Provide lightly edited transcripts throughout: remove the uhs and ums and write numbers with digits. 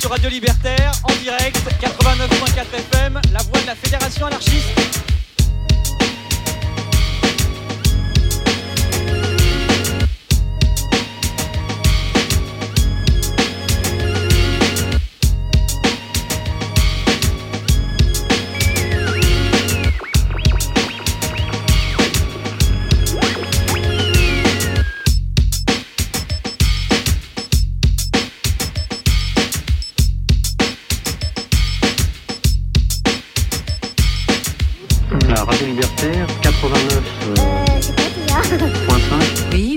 sur Radio Libertaire, en direct, 89.4 FM, la voix de la Fédération anarchiste. Radio Libertaire, 89.5. Oui.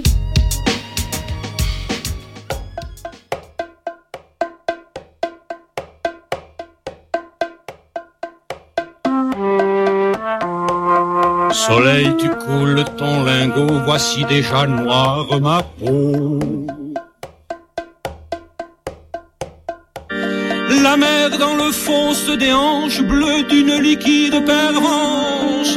Soleil, tu coules ton lingot, voici déjà noire ma peau. La mer dans le fond se déhanche, bleue d'une liquide pervenche.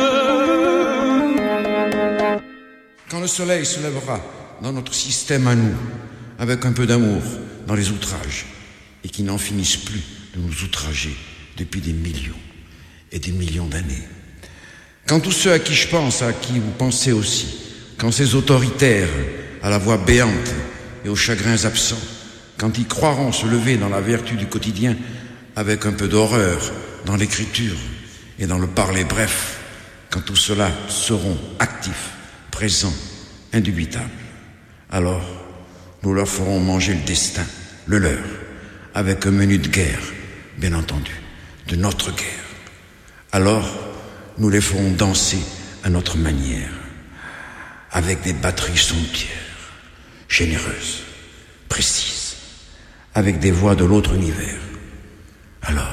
Quand le soleil se lèvera dans notre système à nous, avec un peu d'amour dans les outrages, et qui n'en finissent plus de nous outrager depuis des millions et des millions d'années. Quand tous ceux à qui je pense, à qui vous pensez aussi, quand ces autoritaires à la voix béante et aux chagrins absents, quand ils croiront se lever dans la vertu du quotidien avec un peu d'horreur dans l'écriture et dans le parler bref, quand tout cela seront actifs, présents, indubitables, alors nous leur ferons manger le destin, le leur, avec un menu de guerre, bien entendu, de notre guerre. Alors, nous les ferons danser à notre manière, avec des batteries somptuaires, généreuses, précises, avec des voix de l'autre univers. Alors,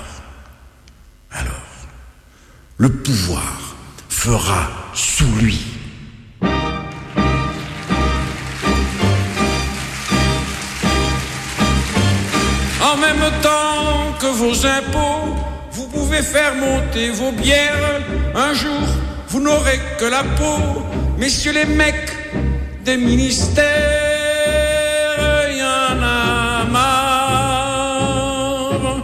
le pouvoir fera sous lui. En même temps que vos impôts, vous pouvez faire monter vos bières. Un jour, vous n'aurez que la peau, messieurs les mecs des ministères, y en a marre.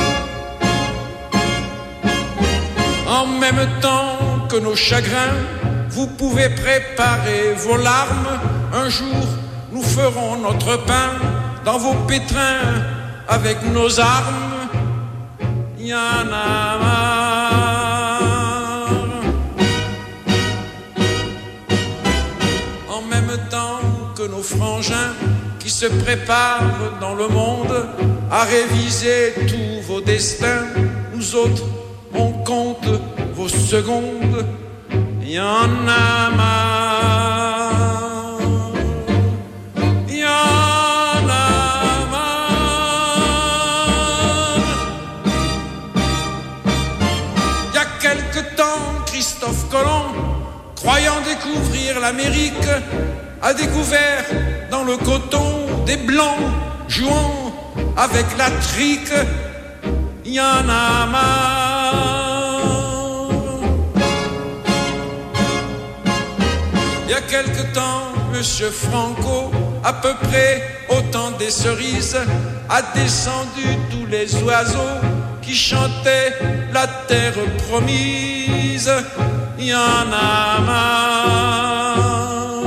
En même temps que nos chagrins, vous pouvez préparer vos larmes. Un jour, nous ferons notre pain dans vos pétrins avec nos armes. Y en a marre. En même temps que nos frangins qui se préparent dans le monde à réviser tous vos destins, nous autres, on compte vos secondes. Y en a marre. Y en a marre. Y a quelque temps, Christophe Colomb, croyant découvrir l'Amérique, a découvert dans le coton des blancs jouant avec la trique. Y en a marre. Il y a quelque temps, Monsieur Franco, à peu près au temps des cerises, a descendu tous les oiseaux qui chantaient la terre promise. Il y en a marre.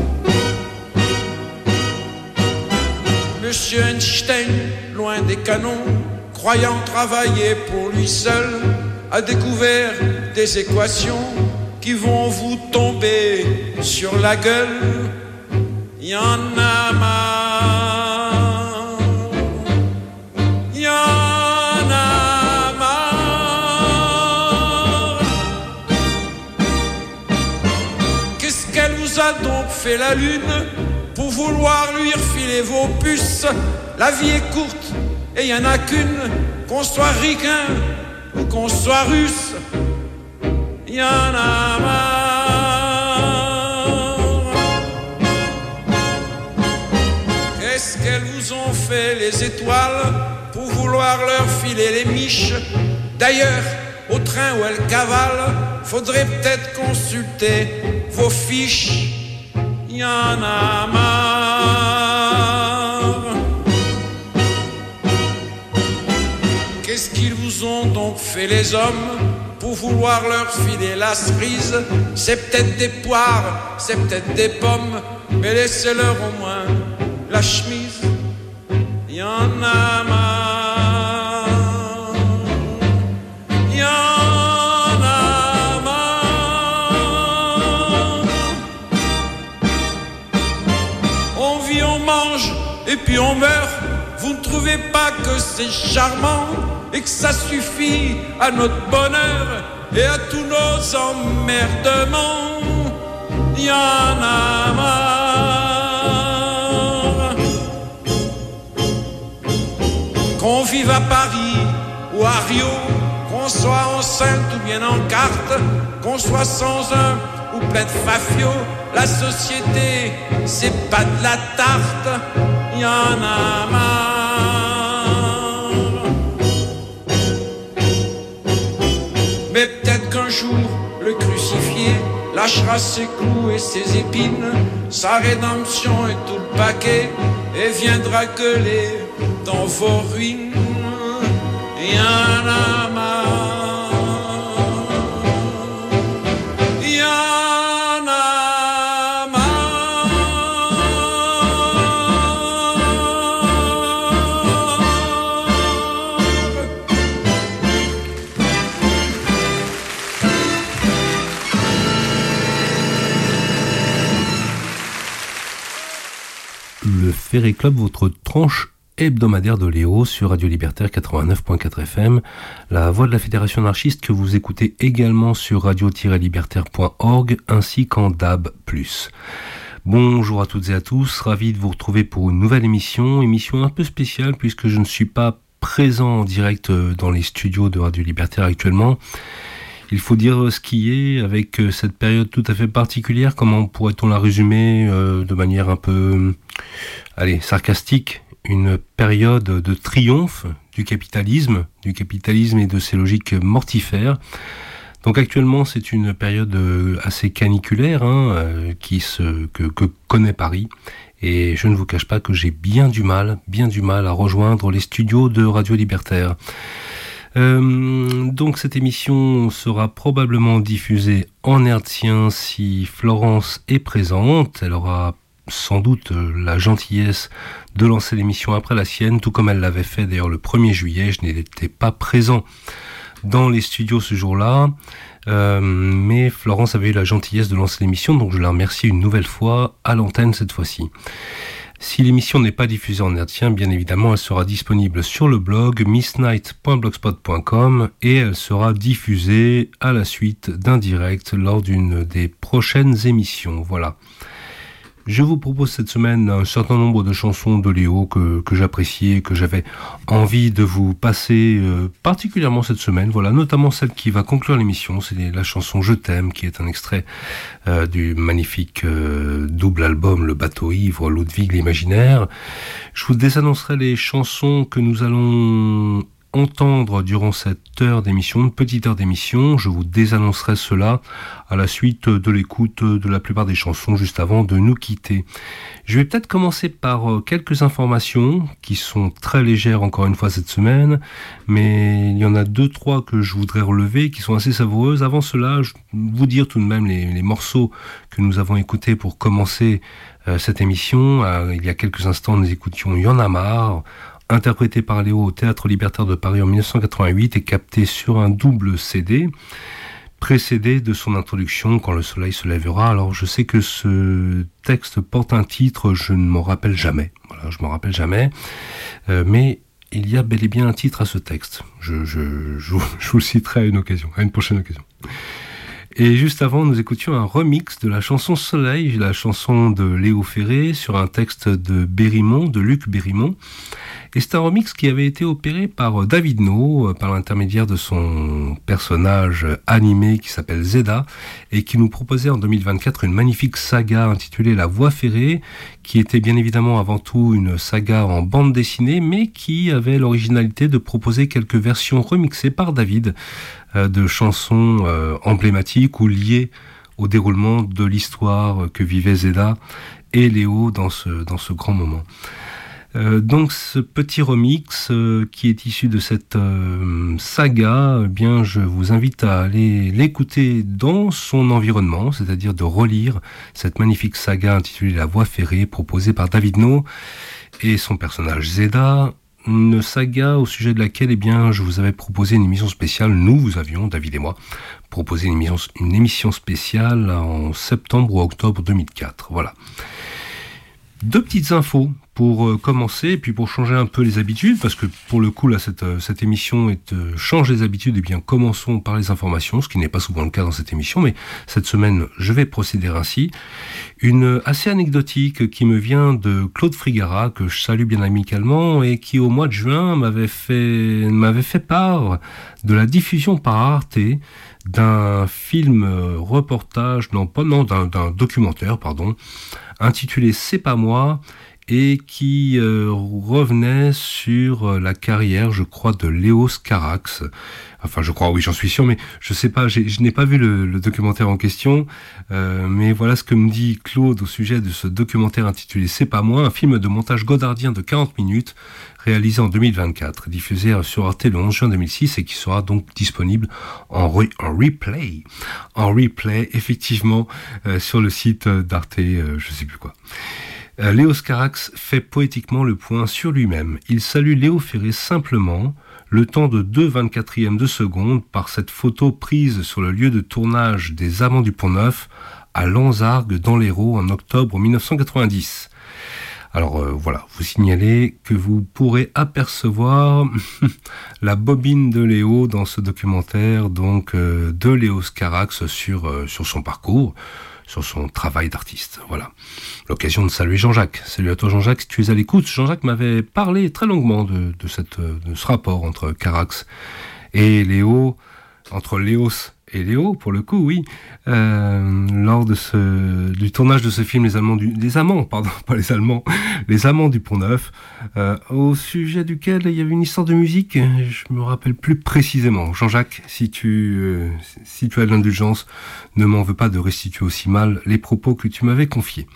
Monsieur Einstein, loin des canons, croyant travailler pour lui seul, a découvert des équations qui vont vous tomber sur la gueule. Y en a marre. Y en a marre. Qu'est-ce qu'elle vous a donc fait la lune pour vouloir lui refiler vos puces? La vie est courte et il n'y en a qu'une, qu'on soit ricain ou qu'on soit russe. Y en a marre. Qu'est-ce qu'elles vous ont fait les étoiles pour vouloir leur filer les miches? D'ailleurs, au train où elles cavalent, faudrait peut-être consulter vos fiches. Y en a marre. Qu'est-ce qu'ils vous ont donc fait les hommes pour vouloir leur filer la cerise? C'est peut-être des poires, c'est peut-être des pommes, mais laissez-leur au moins la chemise. Y en a marre, y en a marre. On vit, on mange et puis on meurt. Vous ne trouvez pas que c'est charmant et que ça suffit à notre bonheur et à tous nos emmerdements? Y en a marre. Qu'on vive à Paris ou à Rio, qu'on soit enceinte ou bien en carte, qu'on soit sans un ou plein de fafios, la société c'est pas de la tarte. Y en a marre. Mais peut-être qu'un jour le crucifié lâchera ses clous et ses épines, sa rédemption et tout le paquet, et viendra gueuler dans vos ruines. Y en a marre. Y en a marre. Le Ferré Club, votre tranche hebdomadaire de Léo sur Radio Libertaire 89.4 FM, la voix de la Fédération anarchiste que vous écoutez également sur radio-libertaire.org ainsi qu'en DAB+. Bonjour à toutes et à tous, ravi de vous retrouver pour une nouvelle émission un peu spéciale puisque je ne suis pas présent en direct dans les studios de Radio Libertaire actuellement. Il faut dire ce qui est avec cette période tout à fait particulière. Comment pourrait-on la résumer de manière un peu, sarcastique? Une période de triomphe du capitalisme et de ses logiques mortifères. Donc actuellement, c'est une période assez caniculaire que connaît Paris. Et je ne vous cache pas que j'ai bien du mal à rejoindre les studios de Radio Libertaire. Donc cette émission sera probablement diffusée en hertzien si Florence est présente. Elle aura sans doute la gentillesse de lancer l'émission après la sienne, tout comme elle l'avait fait d'ailleurs le 1er juillet. Je n'étais pas présent dans les studios ce jour-là, mais Florence avait eu la gentillesse de lancer l'émission, donc je la remercie une nouvelle fois à l'antenne cette fois-ci. Si l'émission n'est pas diffusée en hertzien, bien évidemment, elle sera disponible sur le blog missnight.blogspot.com et elle sera diffusée à la suite d'un direct lors d'une des prochaines émissions. Voilà. Je vous propose cette semaine un certain nombre de chansons de Léo que j'appréciais, que j'avais envie de vous passer particulièrement cette semaine. Voilà, notamment celle qui va conclure l'émission, c'est la chanson Je t'aime, qui est un extrait du magnifique double album Le Bateau Ivre, Ludwig l'Imaginaire. Je vous désannoncerai les chansons que nous allons entendre durant cette heure d'émission, une petite heure d'émission. Je vous désannoncerai cela à la suite de l'écoute de la plupart des chansons juste avant de nous quitter. Je vais peut-être commencer par quelques informations qui sont très légères encore une fois cette semaine, mais il y en a 2-3 que je voudrais relever qui sont assez savoureuses. Avant cela, je vais vous dire tout de même les morceaux que nous avons écoutés pour commencer cette émission. Il y a quelques instants, nous écoutions Y en a marre, interprété par Léo au Théâtre Libertaire de Paris en 1988 et capté sur un double CD, précédé de son introduction Quand le soleil se lèvera. Alors je sais que ce texte porte un titre, je ne m'en rappelle jamais. Voilà, je m'en rappelle jamais, mais il y a bel et bien un titre à ce texte. Je vous le citerai à une prochaine occasion. Et juste avant, nous écoutions un remix de la chanson Soleil, la chanson de Léo Ferré, sur un texte de Luc Berrimont. Et c'est un remix qui avait été opéré par David No, par l'intermédiaire de son personnage animé qui s'appelle Zeda, et qui nous proposait en 2024 une magnifique saga intitulée La Voie ferrée, qui était bien évidemment avant tout une saga en bande dessinée, mais qui avait l'originalité de proposer quelques versions remixées par David de chansons emblématiques ou liées au déroulement de l'histoire que vivait Zeda et Léo dans ce grand moment. Donc ce petit remix qui est issu de cette saga, eh bien je vous invite à aller l'écouter dans son environnement, c'est-à-dire de relire cette magnifique saga intitulée La Voie ferrée, proposée par David No et son personnage Zeda. Une saga au sujet de laquelle eh bien, je vous avais proposé une émission spéciale, nous avions, David et moi, proposé une émission spéciale en septembre ou octobre 2004. Voilà. Deux petites infos pour commencer, et puis pour changer un peu les habitudes, parce que pour le coup, là, cette émission change les habitudes, et bien commençons par les informations, ce qui n'est pas souvent le cas dans cette émission, mais cette semaine, je vais procéder ainsi. Une assez anecdotique qui me vient de Claude Frigara, que je salue bien amicalement, et qui au mois de juin m'avait fait part de la diffusion par Arte d'un documentaire, intitulé C'est pas moi, et qui revenait sur la carrière, je crois, de Léos Carax. Enfin, je crois, oui, j'en suis sûr, mais je sais pas, je n'ai pas vu le documentaire en question, mais voilà ce que me dit Claude au sujet de ce documentaire intitulé C'est pas moi, un film de montage godardien de 40 minutes, réalisé en 2024, diffusé sur Arte le 11 juin 2006 et qui sera donc disponible en replay, effectivement, sur le site d'Arte, je sais plus quoi. Léos Carax fait poétiquement le point sur lui-même. Il salue Léo Ferré simplement, le temps de 2/24 de seconde, par cette photo prise sur le lieu de tournage des Amants du Pont-Neuf à Lanzargues dans l'Hérault en octobre 1990. Alors voilà, vous signalez que vous pourrez apercevoir la bobine de Léo dans ce documentaire donc de Léos Carax sur son parcours, sur son travail d'artiste. Voilà, l'occasion de saluer Jean-Jacques. Salut à toi Jean-Jacques, si tu es à l'écoute. Jean-Jacques m'avait parlé très longuement de ce rapport entre Carax et Léo, entre Léos et Léo, pour le coup, oui, lors du tournage de ce film, Les Amants du Pont-Neuf, au sujet duquel il y avait une histoire de musique, je me rappelle plus précisément. Jean-Jacques, si tu as de l'indulgence, ne m'en veux pas de restituer aussi mal les propos que tu m'avais confiés.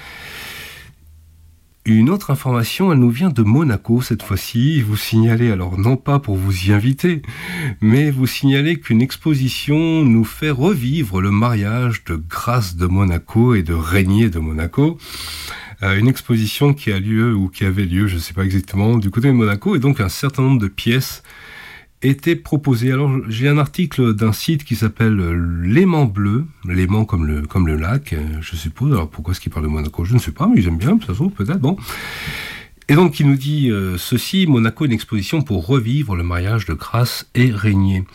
Une autre information, elle nous vient de Monaco cette fois-ci. Vous signalez, alors non pas pour vous y inviter, mais vous signalez qu'une exposition nous fait revivre le mariage de Grace de Monaco et de Régnier de Monaco. Une exposition qui a lieu, ou qui avait lieu, je ne sais pas exactement, du côté de Monaco, et donc un certain nombre de pièces étaient proposées. Alors j'ai un article d'un site qui s'appelle Léman Bleu, Léman comme le lac, je suppose. Alors pourquoi est-ce qu'il parle de Monaco ? Je ne sais pas, mais ils aiment bien, ça se trouve peut-être, bon. Et donc il nous dit ceci, Monaco, une exposition pour revivre le mariage de Grace et Régnier.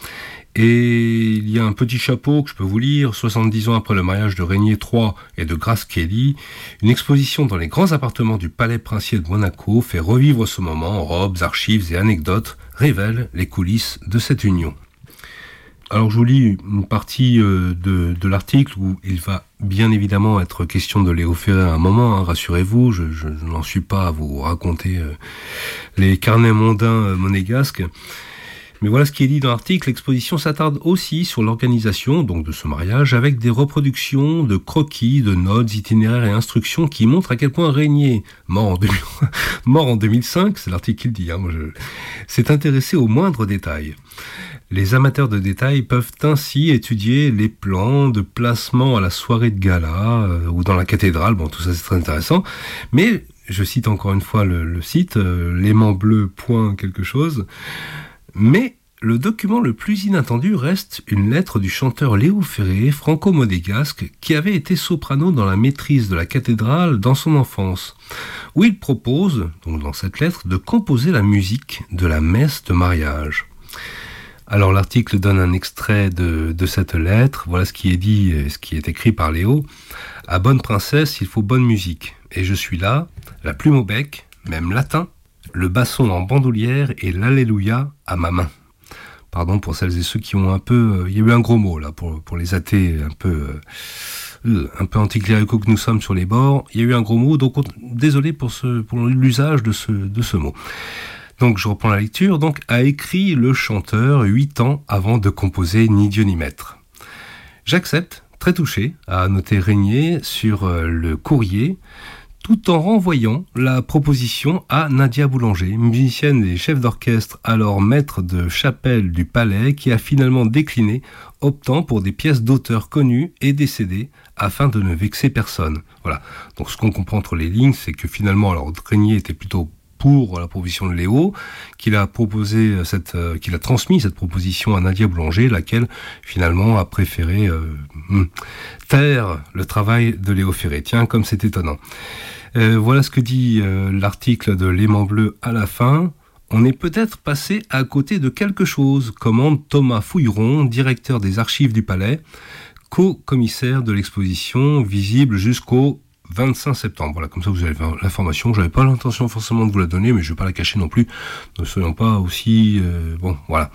Et il y a un petit chapeau que je peux vous lire, 70 ans après le mariage de Régnier III et de Grace Kelly, une exposition dans les grands appartements du palais princier de Monaco fait revivre ce moment, robes, archives et anecdotes révèlent les coulisses de cette union. Alors je vous lis une partie de l'article où il va bien évidemment être question de Léo Ferré à un moment, rassurez-vous, je n'en suis pas à vous raconter les carnets mondains monégasques. Mais voilà ce qui est dit dans l'article. L'exposition s'attarde aussi sur l'organisation donc de ce mariage avec des reproductions de croquis, de notes, itinéraires et instructions qui montrent à quel point Régnier, mort en 2005, c'est l'article qui le dit, s'est intéressé aux moindres détails. Les amateurs de détails peuvent ainsi étudier les plans de placement à la soirée de gala ou dans la cathédrale. Bon, tout ça c'est très intéressant. Mais, je cite encore une fois le site, l'aimantbleu.quelque chose. Mais le document le plus inattendu reste une lettre du chanteur Léo Ferré, franco-monégasque, qui avait été soprano dans la maîtrise de la cathédrale dans son enfance, où il propose, donc dans cette lettre, de composer la musique de la messe de mariage. Alors l'article donne un extrait de cette lettre, voilà ce qui est dit, ce qui est écrit par Léo. « À bonne princesse, il faut bonne musique, et je suis là, la plume au bec, même latin, le basson en bandoulière et l'alléluia à ma main. » Pardon pour celles et ceux qui ont un peu... il y a eu un gros mot là pour les athées un peu anticléricaux que nous sommes sur les bords. Il y a eu un gros mot, donc désolé pour l'usage de ce mot. Donc je reprends la lecture. Donc a écrit le chanteur 8 ans avant de composer Ni Dieu ni Maître. J'accepte, très touché, a noté Régnier sur le courrier, tout en renvoyant la proposition à Nadia Boulanger, musicienne et chef d'orchestre, alors maître de chapelle du Palais, qui a finalement décliné, optant pour des pièces d'auteurs connus et décédés, afin de ne vexer personne. Voilà. Donc ce qu'on comprend entre les lignes, c'est que finalement, alors Régnier était plutôt pour la proposition de Léo, qu'il a transmis cette proposition à Nadia Boulanger, laquelle finalement a préféré taire le travail de Léo Ferré. Tiens, comme c'est étonnant. Voilà ce que dit l'article de L'Aimant Bleu à la fin. On est peut-être passé à côté de quelque chose, commande Thomas Fouilleron, directeur des archives du Palais, co-commissaire de l'exposition, visible jusqu'au 25 septembre. Voilà, comme ça vous avez l'information. J'avais pas l'intention forcément de vous la donner, mais je vais pas la cacher non plus. Ne soyons pas aussi... bon, voilà.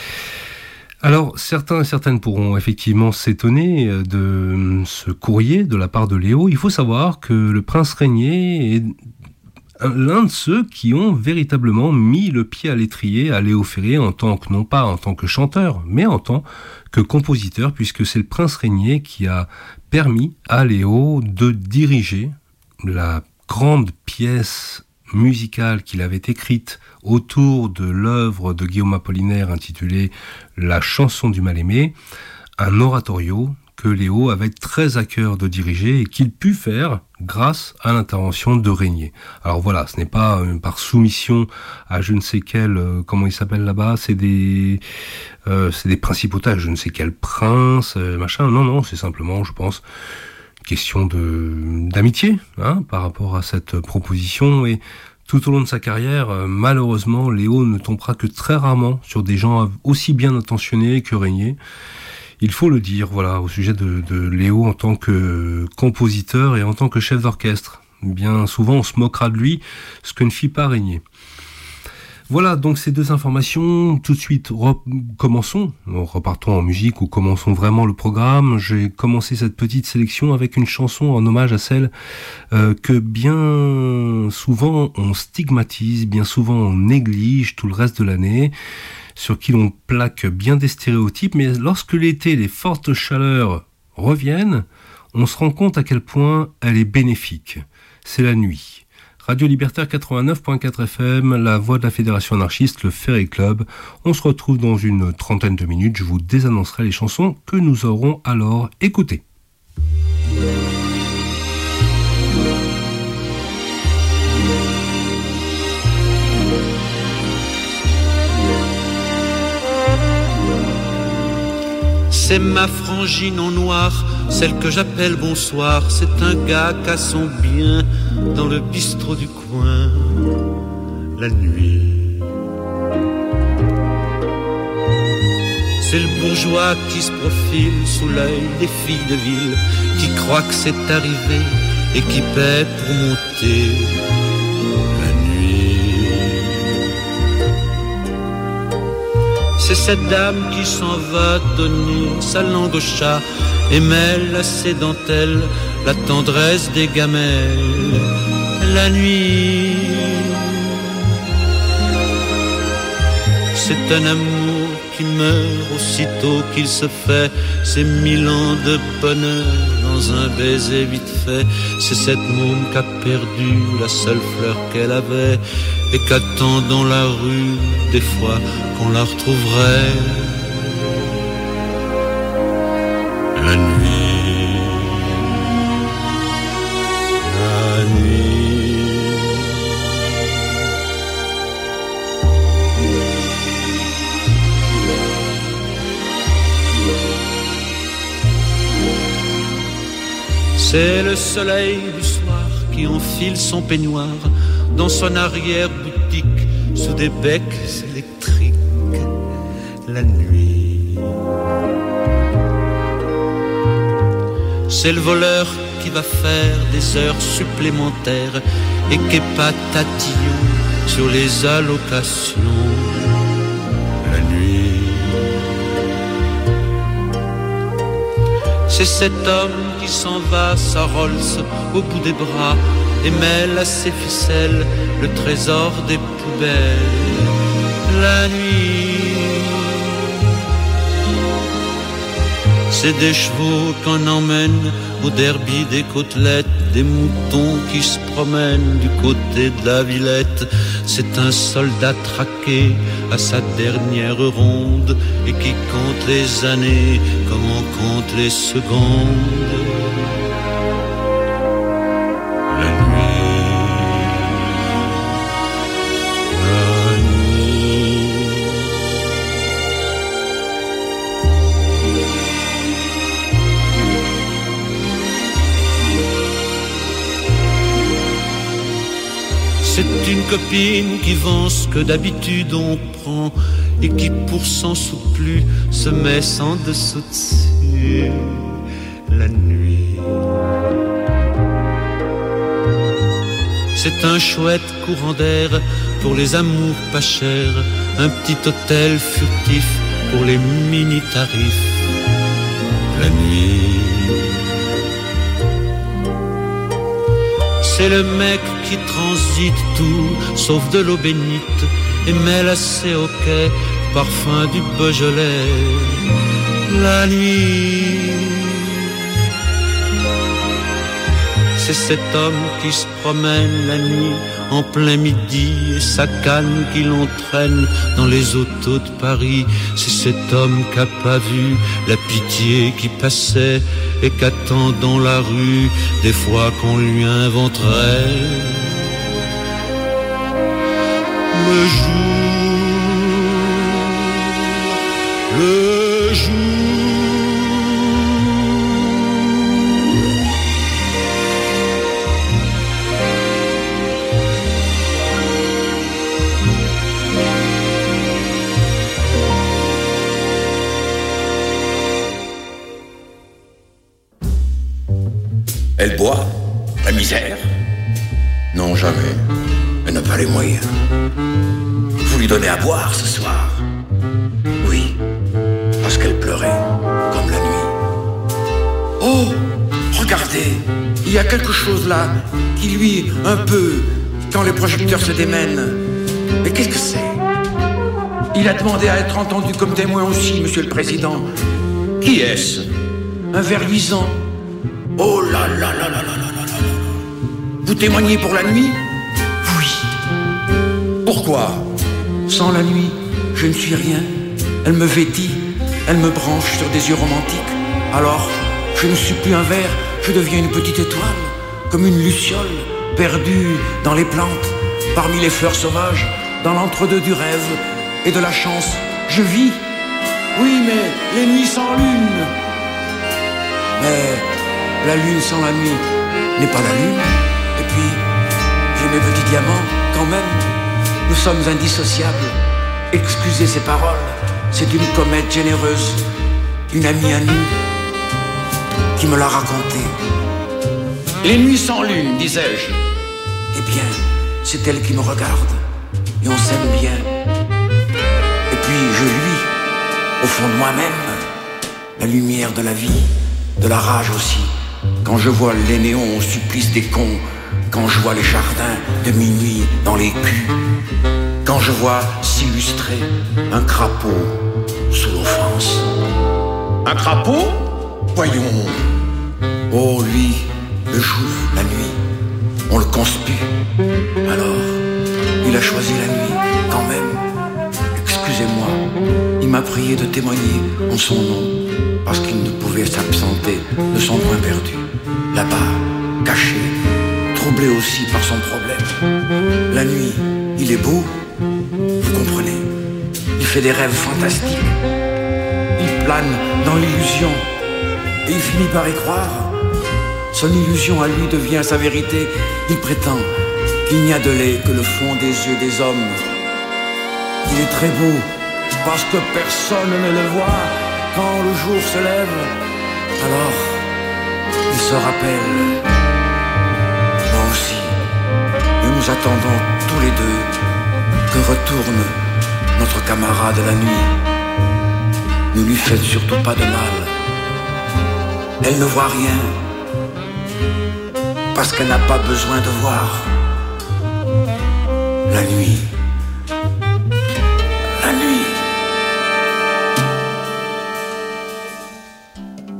Alors, certains et certaines pourront effectivement s'étonner de ce courrier de la part de Léo. Il faut savoir que le prince Régnier est l'un de ceux qui ont véritablement mis le pied à l'étrier à Léo Ferré, non pas en tant que chanteur, mais en tant que compositeur, puisque c'est le prince Régnier qui a permis à Léo de diriger la grande pièce musicale qu'il avait écrite autour de l'œuvre de Guillaume Apollinaire intitulée La chanson du mal-aimé, un oratorio que Léo avait très à cœur de diriger et qu'il put faire grâce à l'intervention de Régnier. Alors voilà, ce n'est pas par soumission à je ne sais quel, comment il s'appelle là-bas, c'est des principautats, je ne sais quel prince, machin, non, c'est simplement, je pense, question d'amitié, hein, par rapport à cette proposition. Et tout au long de sa carrière, malheureusement, Léo ne tombera que très rarement sur des gens aussi bien intentionnés que Régnier. Il faut le dire, voilà, au sujet de Léo en tant que compositeur et en tant que chef d'orchestre. Bien souvent, on se moquera de lui, ce que ne fit pas Régnier. Voilà, donc ces deux informations. Tout de suite, repartons en musique ou commençons vraiment le programme. J'ai commencé cette petite sélection avec une chanson en hommage à celle que bien souvent on stigmatise, bien souvent on néglige tout le reste de l'année, sur qui l'on plaque bien des stéréotypes, mais lorsque l'été, les fortes chaleurs reviennent, on se rend compte à quel point elle est bénéfique. C'est la nuit. Radio Libertaire 89.4 FM, la voix de la Fédération anarchiste, le Ferry Club. On se retrouve dans une trentaine de minutes. Je vous désannoncerai les chansons que nous aurons alors écoutées. C'est ma frangine en noir, celle que j'appelle bonsoir. C'est un gars qu'a son bien dans le bistrot du coin, la nuit. C'est le bourgeois qui se profile sous l'œil des filles de ville, qui croit que c'est arrivé et qui paie pour monter la nuit. C'est cette dame qui s'en va donner sa langue au chat et mêle à ses dentelles la tendresse des gamelles la nuit. C'est un amour qui meurt aussitôt qu'il se fait, c'est 1000 ans de bonheur dans un baiser vite fait. C'est cette môme qui a perdu la seule fleur qu'elle avait et qu'attend dans la rue des fois qu'on la retrouverait la nuit, la nuit. C'est le soleil du soir qui enfile son peignoir dans son arrière-boutique sous des becs électriques la nuit. C'est le voleur qui va faire des heures supplémentaires et qui est pas tatillon sur les allocations la nuit. C'est cet homme qui s'en va, sa Rolls au bout des bras et mêle à ses ficelles le trésor des poubelles la nuit. C'est des chevaux qu'on emmène au derby des côtelettes, des moutons qui se promènent du côté de la Villette. C'est un soldat traqué à sa dernière ronde et qui compte les années comme on compte les secondes. La nuit, la nuit. C'est une copine qui vend ce que d'habitude on prend et qui pour 100 sous de plus se met sans dessous dessus la nuit. C'est un chouette courant d'air pour les amours pas chers, un petit hôtel furtif pour les mini-tarifs la nuit. C'est le mec qui transite tout, sauf de l'eau bénite, et mêle assez au quai, parfum du Beaujolais, la nuit. C'est cet homme qui se promène la nuit, en plein midi, et sa canne qui l'entraîne dans les autos de Paris. C'est cet homme qui n'a pas vu la pitié qui passait, et qu'attend dans la rue des fois qu'on lui inventerait le jour. Elle boit, la misère? Non, jamais. Elle n'a pas les moyens. Vous lui donnez à boire ce soir? Oui, parce qu'elle pleurait, comme la nuit. Oh, regardez, il y a quelque chose là qui lui, un peu, quand les projecteurs se démènent. Mais qu'est-ce que c'est? Il a demandé à être entendu comme témoin aussi, Monsieur le Président. Qui est-ce? Un ver luisant. Oh là là là là là là là là. Vous témoignez pour la nuit? Oui. Pourquoi? Sans la nuit, je ne suis rien. Elle me vêtit, elle me branche sur des yeux romantiques. Alors, je ne suis plus un ver, je deviens une petite étoile, comme une luciole, perdue dans les plantes, parmi les fleurs sauvages, dans l'entre-deux du rêve et de la chance. Je vis. Oui, mais les nuits sans lune. Mais la lune sans la nuit n'est pas la lune. Et puis, j'ai mes petits diamants, quand même. Nous sommes indissociables. Excusez ces paroles, c'est une comète généreuse, une amie à nous, qui me l'a raconté. Les nuits sans lune, disais-je. Eh bien, c'est elle qui me regarde, et on s'aime bien. Et puis, je luis, au fond de moi-même, la lumière de la vie, de la rage aussi. Quand je vois les néons au supplice des cons, quand je vois les jardins de minuit dans les culs, quand je vois s'illustrer un crapaud sous l'offense. Un crapaud? Voyons. Oh, lui, le jour, la nuit, on le conspue. Alors, il a choisi la nuit, quand même. Excusez-moi, il m'a prié de témoigner en son nom, parce qu'il ne pouvait s'absenter de son point perdu. Là-bas, caché, troublé aussi par son problème. La nuit, il est beau, vous comprenez. Il fait des rêves fantastiques. Il plane dans l'illusion, et il finit par y croire. Son illusion à lui devient sa vérité. Il prétend qu'il n'y a de lait que le fond des yeux des hommes. Il est très beau, parce que personne ne le voit quand le jour se lève. Alors, il se rappelle, moi aussi, et nous attendons tous les deux que retourne notre camarade la nuit. Ne lui faites surtout pas de mal. Elle ne voit rien, parce qu'elle n'a pas besoin de voir. La nuit. La nuit.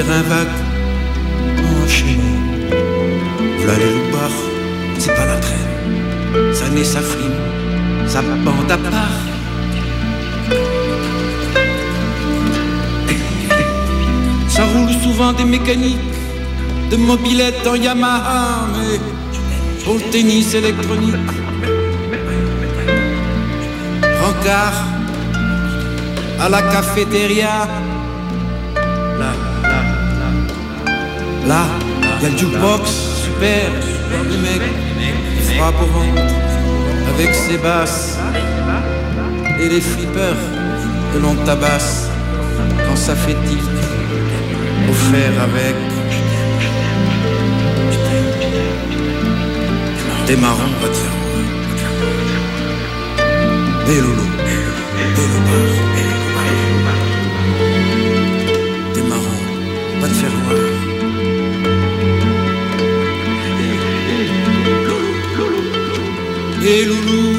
terrain vague, enchaîné. V'là les loupards, c'est pas la traîne. Ça naît, ça frime, ça bande à part. Ça roule souvent des mécaniques, de mobylettes en Yamaha, mais pour le tennis électronique. Rencard à la cafétéria. Là, y a le jukebox, super, le mec, froid pour ventre, avec ses basses, et les flippers que l'on tabasse quand ça fait tilt, offert avec des marrons, va te faire des loulous, des loupards, des marrons, va te faire voir. Et loulou,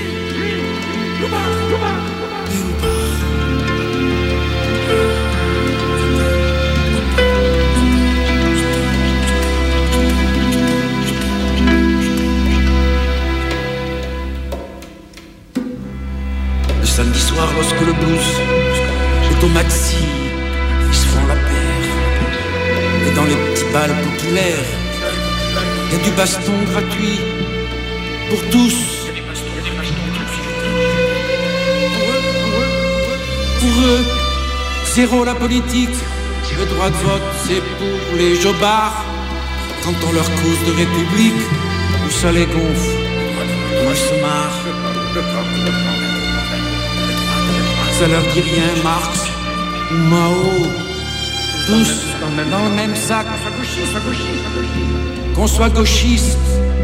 le samedi soir, lorsque le blues est au maxi, ils se font la paire. Et dans les petits bals populaires, il y a du baston gratuit. Pour tous, pour eux, zéro la politique, le droit de vote c'est pour les jobards. Quand on leur cause de république, où ça les gonfle, où ils se marrent. Ça leur dit rien, Marx ou Mao, tous dans le même sac. Qu'on soit gauchiste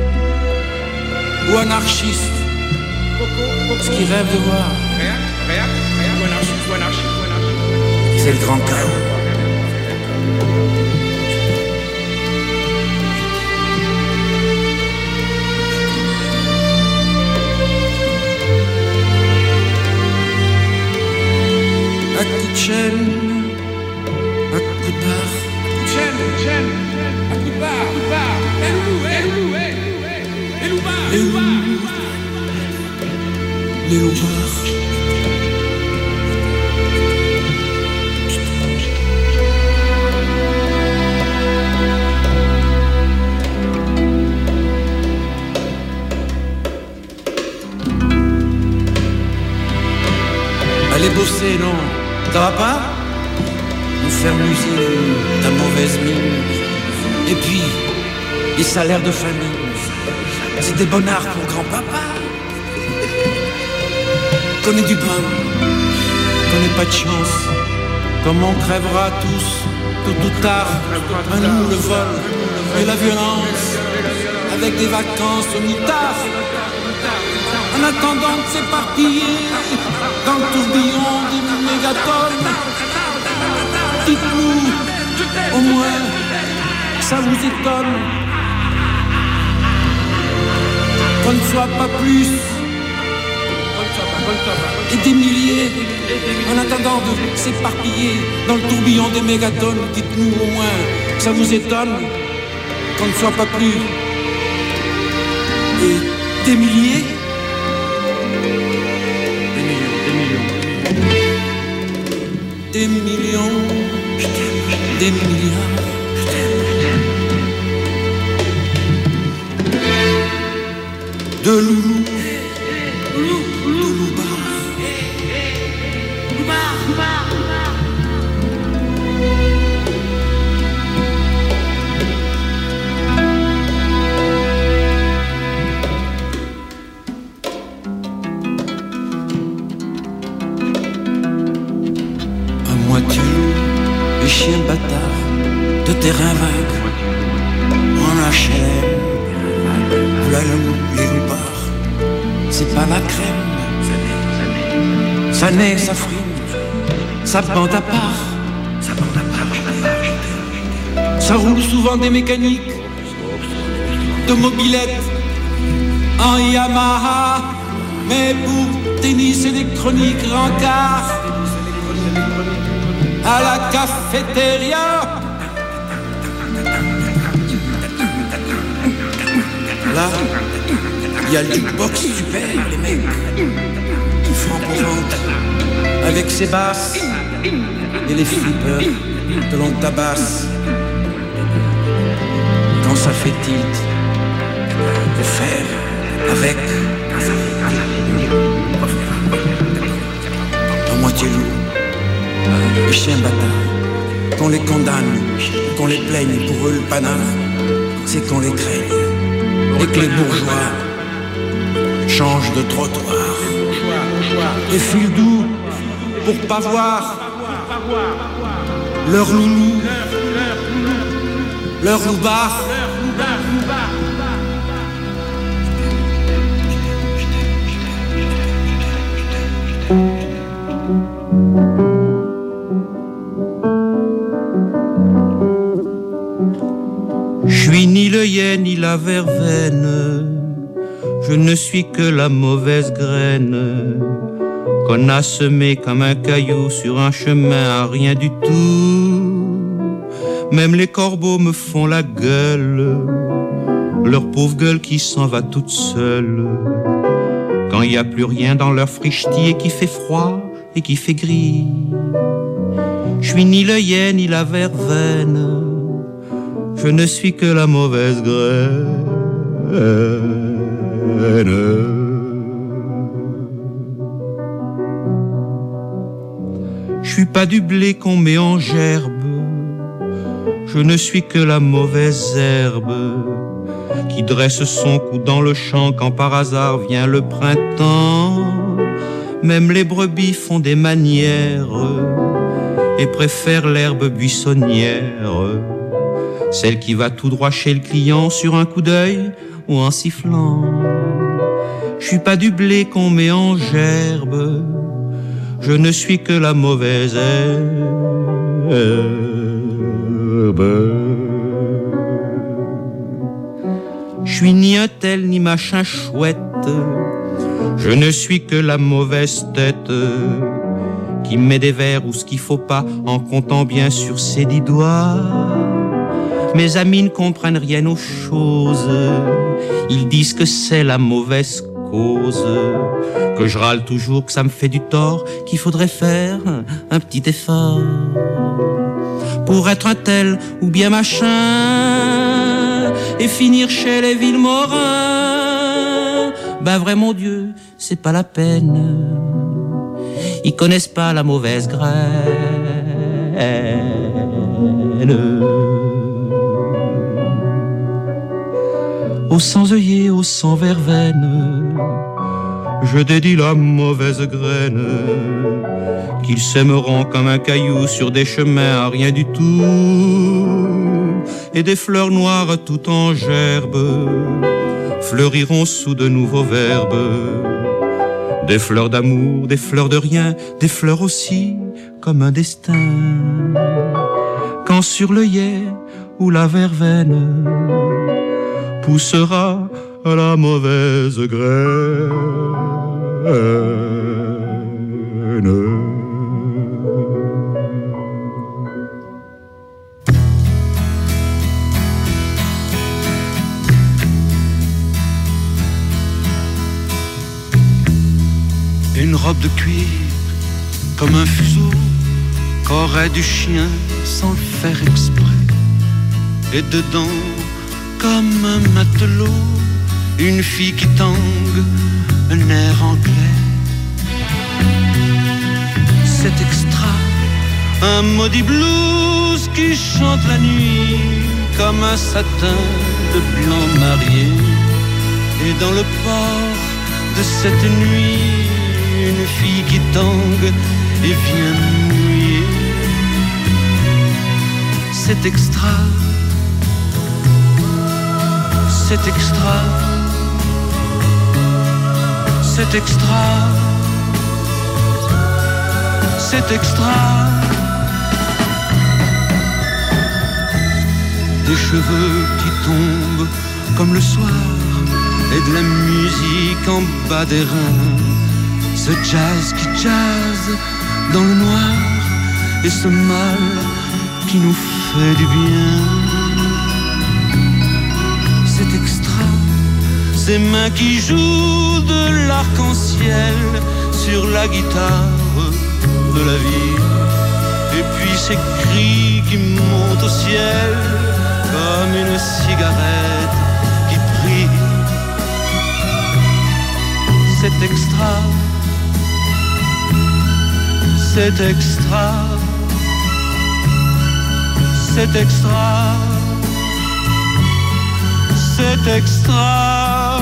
ou anarchiste, ce qu'ils rêvent de voir, c'est le grand chaos. À coup de chaîne, à coup de barre, à coup de barre, les loupards. Allez bosser, non, ça va pas? On ferme l'usine, ta mauvaise mine. Et puis, les salaires de famille, c'est des bonnards pour grand-papa. Connais du pain, connais pas de chance. Comme on crèvera tous, tôt ou tard, à nous le vol et la violence, avec des vacances au mitard. En attendant de s'éparpiller dans le tourbillon des mégatonnes, dites-nous, au moins, ça vous étonne qu'on ne soit pas plus et des milliers en attendant de s'éparpiller dans le tourbillon des mégatonnes. Dites-nous au moins, ça vous étonne qu'on ne soit pas plus et des milliers. Des millions, des milliards. De loulous, de loupards. Les chiens bâtards de terrain vague en HLM, voilà les loupards, c'est pas la crème. Ça naît, ça frime, ça bande à part. Ça roule souvent des mécaniques, de mobylettes en Yamaha, mais pour tennis électronique, rencard à la cafétéria. y a le jukebox super, les mecs qui frappent au ventre avec ses basses et les flippers que l'on tabasse. Quand ça fait tilt, faut faire avec. À moitié lourd, les chiens bâtards, qu'on les condamne, qu'on les plaigne, pour eux le panard, c'est qu'on les craigne. Et que les bourgeois changent de trottoir et filent doux pour pas voir leur loulou, leur loupard. Je suis ni le hyène ni la verveine, je ne suis que la mauvaise graine qu'on a semée comme un caillou sur un chemin à rien du tout. Même les corbeaux me font la gueule, leur pauvre gueule qui s'en va toute seule. Quand il n'y a plus rien dans leur frichti et qui fait froid et qui fait gris. Je suis ni le hyène ni la verveine, je ne suis que la mauvaise graine. Je suis pas du blé qu'on met en gerbe, je ne suis que la mauvaise herbe qui dresse son cou dans le champ quand par hasard vient le printemps. Même les brebis font des manières et préfèrent l'herbe buissonnière, celle qui va tout droit chez le client sur un coup d'œil ou en sifflant. Je suis pas du blé qu'on met en gerbe, je ne suis que la mauvaise herbe. Je suis ni un tel ni machin chouette, je ne suis que la mauvaise tête qui met des vers où ce qu'il faut pas en comptant bien sur ses 10 doigts. Mes amis ne comprennent rien aux choses, ils disent que c'est la mauvaise cause, que je râle toujours, que ça me fait du tort, qu'il faudrait faire un petit effort pour être un tel ou bien machin et finir chez les Villemorins. Ben vrai mon Dieu, c'est pas la peine, ils connaissent pas la mauvaise graine. Aux sans-œillets, aux sans-verveine, je dédie la mauvaise graine, qu'ils sèmeront comme un caillou sur des chemins à rien du tout, et des fleurs noires tout en gerbe fleuriront sous de nouveaux verbes, des fleurs d'amour, des fleurs de rien, des fleurs aussi comme un destin. Quand sur l'œillet ou la verveine poussera à la mauvaise graine. Une robe de cuir comme un fuseau qu'aurait du chien sans le faire exprès, et dedans comme un matelot, une fille qui tangue, un air anglais. C'est extra, un maudit blues qui chante la nuit comme un satin de blanc marié. Et dans le port de cette nuit, une fille qui tangue et vient mouiller. C'est extra, c'est extra, c'est extra, c'est extra. Des cheveux qui tombent comme le soir et de la musique en bas des reins. Ce jazz qui jazz dans le noir et ce mal qui nous fait du bien. C'est extra, ces mains qui jouent de l'arc-en-ciel sur la guitare de la vie. Et puis ces cris qui montent au ciel comme une cigarette qui brille. C'est extra, c'est extra, c'est extra, c'est extra.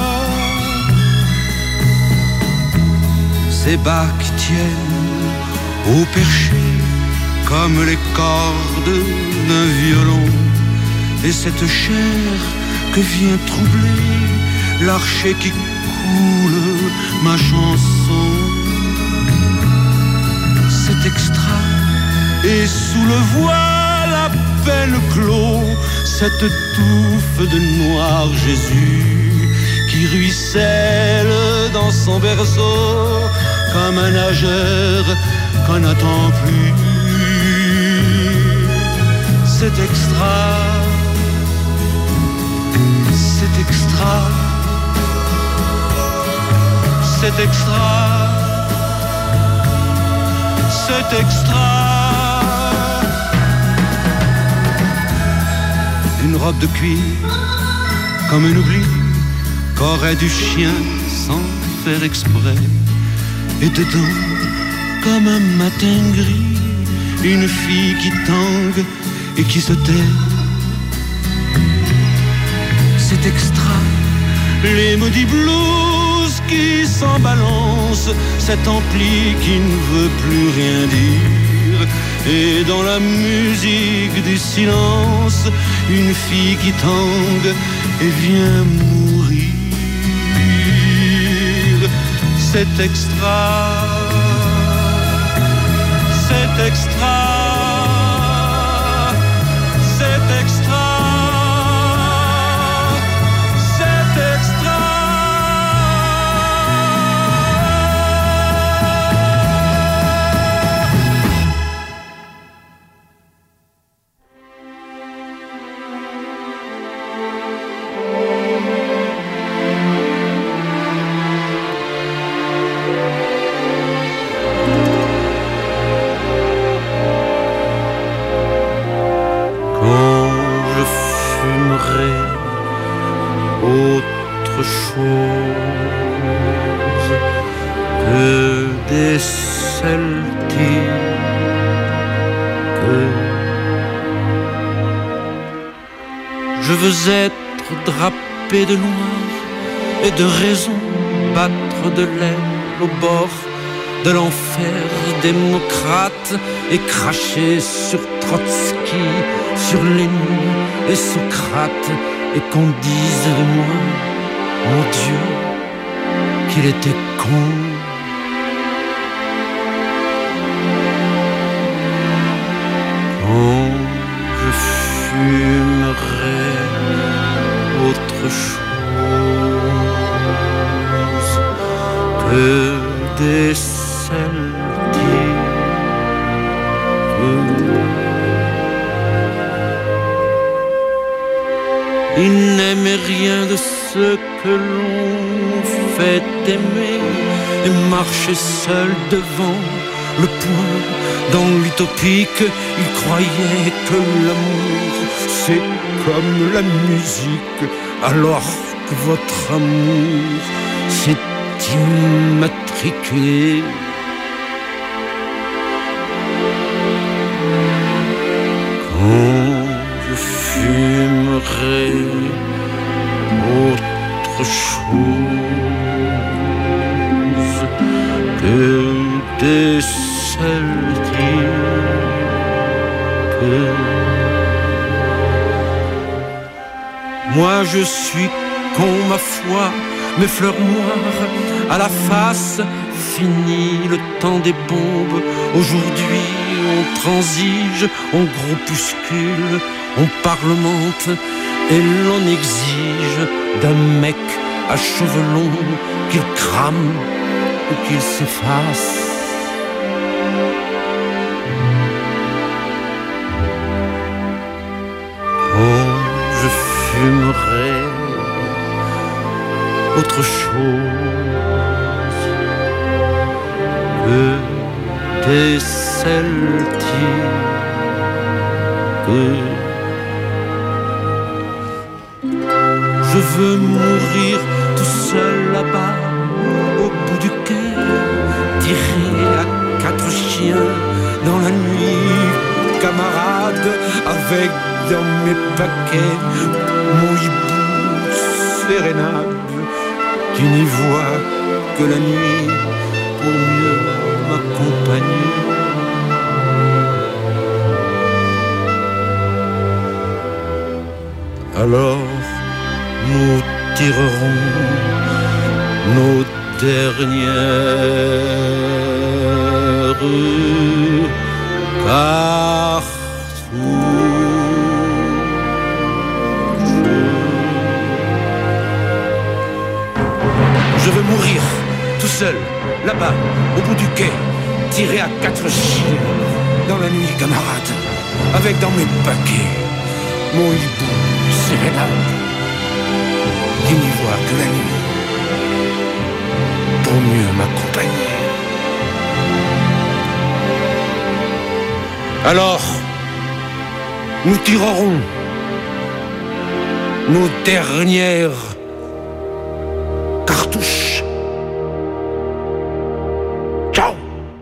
Ces bas qui tiennent au perché comme les cordes d'un violon, et cette chair que vient troubler l'archet qui coule ma chanson. C'est extra, et sous le voile à peine clos, cette touffe de noir Jésus qui ruisselle dans son berceau comme un nageur qu'on n'attend plus. C'est extra, c'est extra, c'est extra, c'est extra. Une robe de cuir comme un oubli qu'aurait du chien sans faire exprès, et dedans comme un matin gris une fille qui tangue et qui se tait. C'est extra, les maudits blues qui s'en balancent, cet ampli qui ne veut plus rien dire, et dans la musique du silence, une fille qui tangue et vient mourir. C'est extra, c'est extra, c'est extra, c'est extra. Je veux être drapé de noir et de raison, battre de l'aile au bord de l'enfer démocrate et cracher sur Trotsky, sur Lénine et Socrate, et qu'on dise de moi, mon Dieu, qu'il était con. Quand je fumerai autre chose que des Celtiques, il n'aimait rien de ce que l'on fait aimer et marchait seul devant le point. Dans l'utopique, il croyait que l'amour, c'est comme la musique, alors que votre amour s'est immatriculé. Quand je fumerai autre chose que des Celtiques, moi je suis con, ma foi, mes fleurs noires à la face, fini le temps des bombes. Aujourd'hui on transige, on groupuscule, on parlemente et l'on exige d'un mec à cheveux longs qu'il crame ou qu'il s'efface. Quand je fumerai autre chose que des Celtiques. Je veux mourir tout seul là-bas, au bout du quai, tiré à 4 chiens dans la nuit, camarade, avec dans mes paquets mon hibou sérénade. Tu n'y vois que la nuit pour mieux m'accompagner. Alors nous tirerons nos dernières cartouches. Je veux mourir tout seul, là-bas, au bout du quai, tiré à 4 chiens dans la nuit, camarade, avec dans mes paquets mon hibou sérénade. Qui n'y voit que la nuit pour mieux m'accompagner. Alors, nous tirerons nos dernières cartouches. Ciao!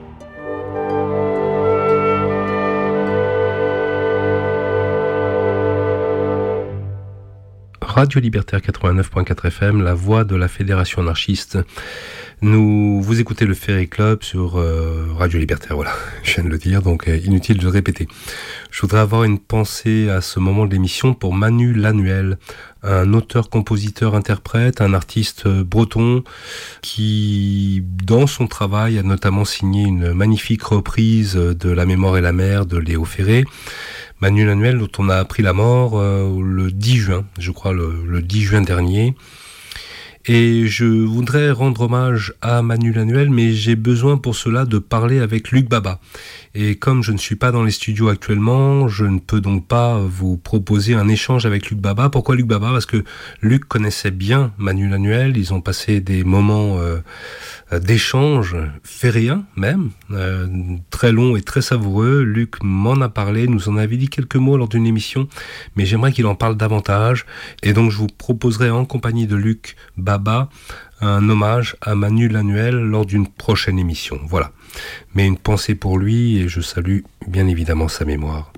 Radio Libertaire 89.4 FM, la voix de la Fédération anarchiste. Vous écoutez le Ferry Club sur Radio Libertaire, voilà, je viens de le dire, donc inutile de le répéter. Je voudrais avoir une pensée à ce moment de l'émission pour Manu Lanuel, un auteur, compositeur, interprète, un artiste breton qui, dans son travail, a notamment signé une magnifique reprise de La mémoire et la mer de Léo Ferré. Manu Lanuel, dont on a appris la mort le 10 juin, je crois le 10 juin dernier. Et je voudrais rendre hommage à Manu Lanuel, mais j'ai besoin pour cela de parler avec Luc Baba. Et comme je ne suis pas dans les studios actuellement, je ne peux donc pas vous proposer un échange avec Luc Baba. Pourquoi Luc Baba ? Parce que Luc connaissait bien Manu Lanuel, ils ont passé des moments d'échange ferréens même, très longs et très savoureux. Luc m'en a parlé, nous en avait dit quelques mots lors d'une émission, mais j'aimerais qu'il en parle davantage. Et donc je vous proposerai en compagnie de Luc Baba un hommage à Manu Lanuel lors d'une prochaine émission. Voilà. Mais une pensée pour lui et je salue bien évidemment sa mémoire.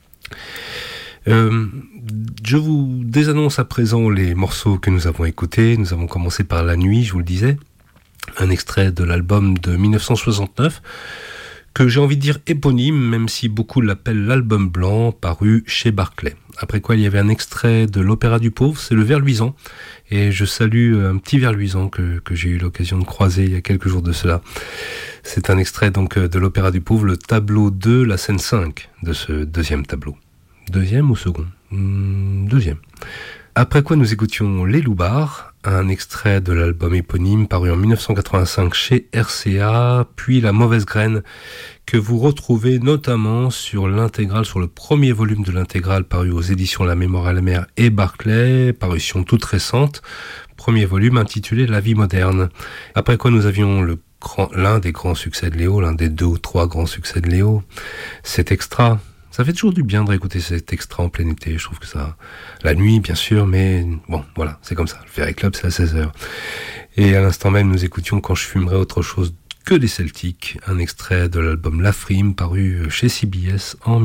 Je vous désannonce à présent les morceaux que nous avons écoutés. Nous avons commencé par La Nuit, je vous le disais, un extrait de l'album de 1969 que j'ai envie de dire éponyme, même si beaucoup l'appellent l'album blanc, paru chez Barclay. Après quoi, il y avait un extrait de l'Opéra du Pauvre, c'est le Ver Luisant, et je salue un petit Ver Luisant que j'ai eu l'occasion de croiser il y a quelques jours de cela. C'est un extrait donc de l'Opéra du Pauvre, le tableau 2, la scène 5 de ce deuxième tableau. Deuxième ou second ? Deuxième. Après quoi nous écoutions Les Loubards, un extrait de l'album éponyme paru en 1985 chez RCA, puis La Mauvaise Graine, que vous retrouvez notamment sur l'intégrale, sur le premier volume de l'intégrale paru aux éditions La Mémoire et la mer et Barclay, parution toute récente, premier volume intitulé La vie moderne. Après quoi nous avions l'un des grands succès de Léo, l'un des 2 ou 3 grands succès de Léo, cet extra. Ça fait toujours du bien de réécouter cet extra en plein été, je trouve que ça... La nuit, bien sûr, mais bon, voilà, c'est comme ça. Le Ferry Club, c'est à 16h. Et à l'instant même, nous écoutions Quand je fumerai autre chose que des Celtiques, un extrait de l'album La Frime, paru chez CBS en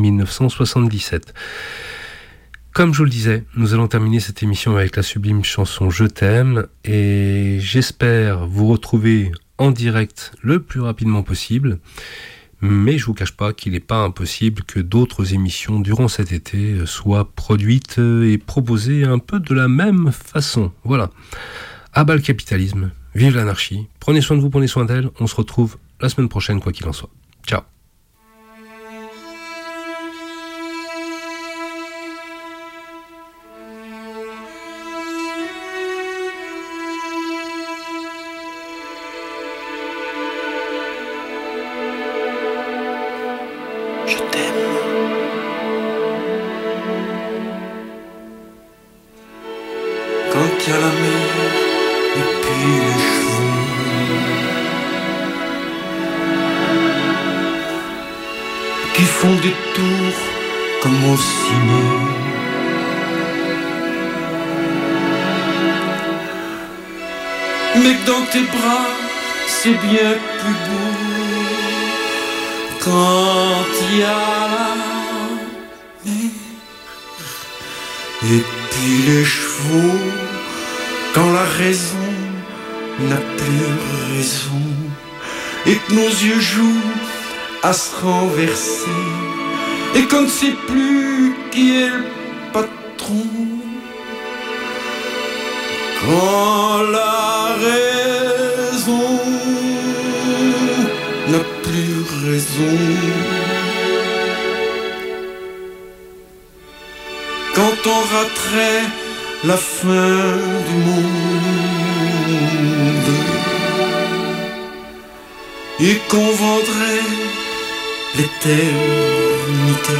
1977. Comme je vous le disais, nous allons terminer cette émission avec la sublime chanson Je t'aime, et j'espère vous retrouver en direct le plus rapidement possible. Mais je vous cache pas qu'il n'est pas impossible que d'autres émissions durant cet été soient produites et proposées un peu de la même façon. Voilà. À bas le capitalisme, vive l'anarchie, prenez soin de vous, prenez soin d'elle, on se retrouve la semaine prochaine quoi qu'il en soit. Ciao. Quand il y a la mer et puis les chevaux qui font des tours comme au ciné. Mais que dans tes bras, c'est bien plus beau quand il y a la mer. Et puis les chevaux, quand la raison n'a plus raison, et que nos yeux jouent à se renverser, et qu'on ne sait plus qui est le patron. Quand la raison n'a plus raison, quand on raterait la fin du monde et qu'on vendrait l'éternité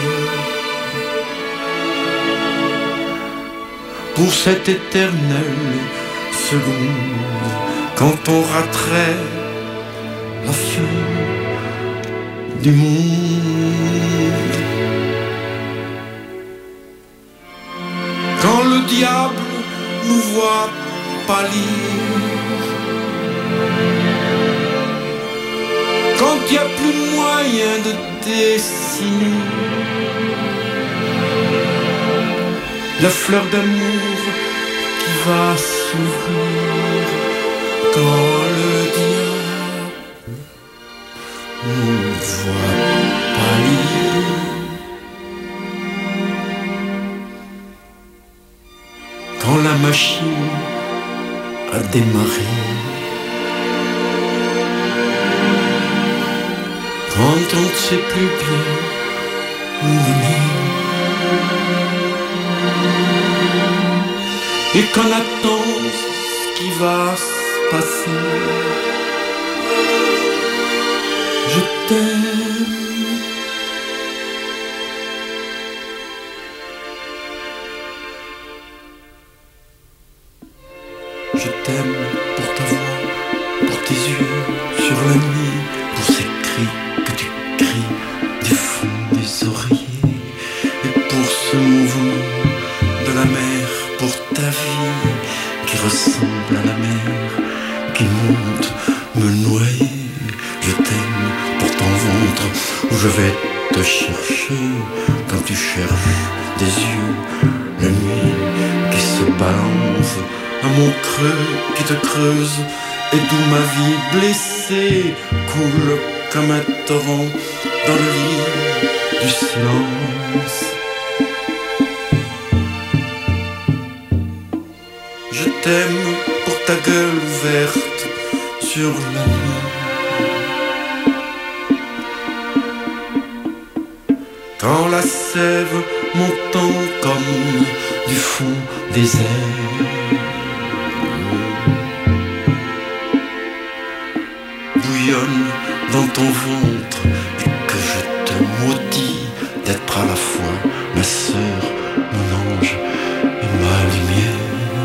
pour cette éternelle seconde, quand on raterait la fin du monde. Quand le diable nous voit pâlir, quand il n'y a plus moyen de dessiner la fleur d'amour qui va s'ouvrir, quand le diable nous voit pâlir. Quand la machine a démarré, quand on ne sait plus bien où venir, et qu'on attend ce qui va se passer, je t'aime. Je t'aime pour ta voix, pour tes yeux sur la nuit, pour ces cris que tu cries du fond des oreillers, et pour ce mouvement de la mer, pour ta vie qui ressemble à la mer, qui monte me noyer. Je t'aime pour ton ventre où je vais te chercher quand tu cherches des yeux, la nuit qui se balance à mon creux qui te creuse, et d'où ma vie blessée coule comme un torrent dans le lit du silence. Je t'aime pour ta gueule ouverte sur la nuit, quand la sève montant comme du fond des airs bouillonne dans ton ventre, et que je te maudis d'être à la fois ma sœur, mon ange et ma lumière.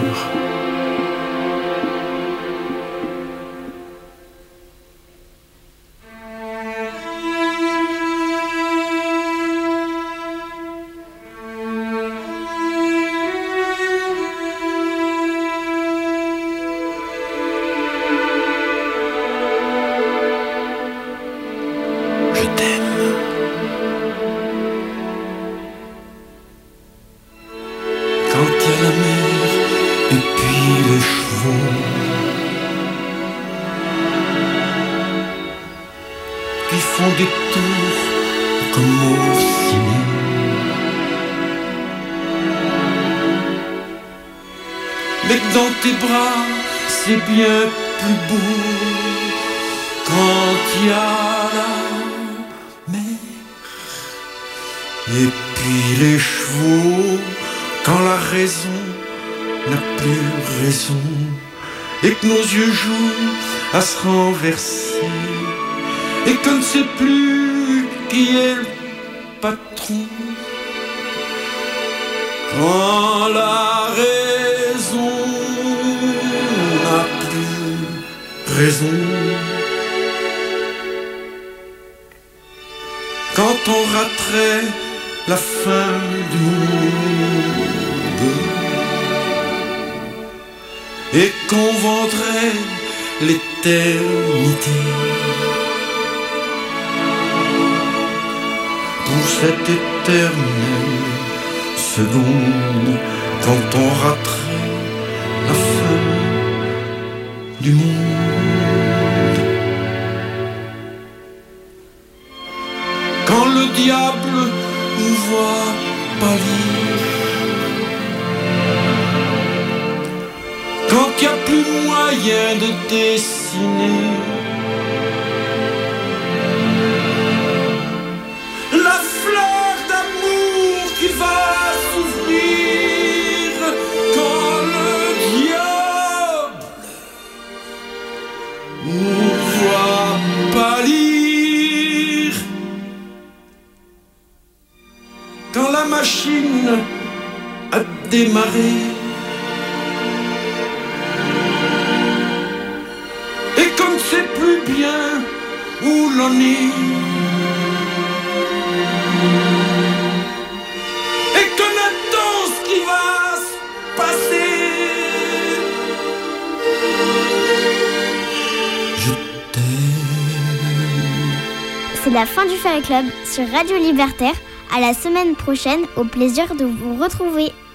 C'est bien plus beau quand il y a la mer. Et puis les chevaux, quand la raison n'a plus raison, et que nos yeux jouent à se renverser, et qu'on ne sait plus qui est le patron. Quand la raison n'a plus raison. Quand on raterait la fin du monde et qu'on vendrait l'éternité pour cette éternelle seconde, quand on raterait la fin du monde. Quand le diable nous voit pâlir, quand il n'y a plus moyen de dessiner la fleur d'amour qui va s'ouvrir, quand le diable nous voit pâlir, quand la machine a démarré et qu'on ne sait plus bien où l'on est, et qu'on attend ce qui va se passer. Je t'aime. C'est la fin du Ferry Club sur Radio Libertaire. À la semaine prochaine, au plaisir de vous retrouver.